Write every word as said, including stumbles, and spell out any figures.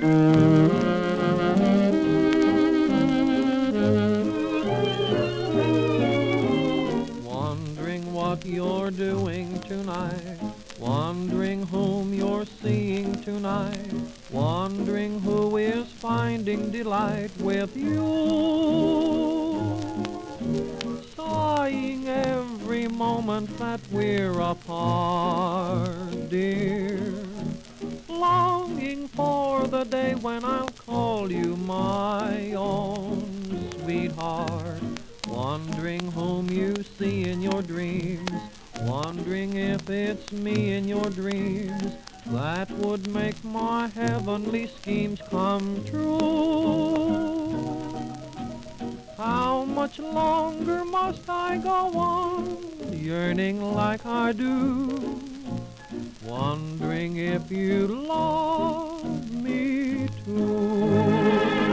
Wondering what you're doing tonight, wondering whom you're seeing tonight, wondering who is finding delight with you, sighing every moment that we're apart, dear, longing for the day when I'll call you my own sweetheart, wondering whom you see in your dreams, wondering if it's me in your dreams that would make my heavenly schemes come true. How much longer must I go on yearning like I do, wondering if you love me too?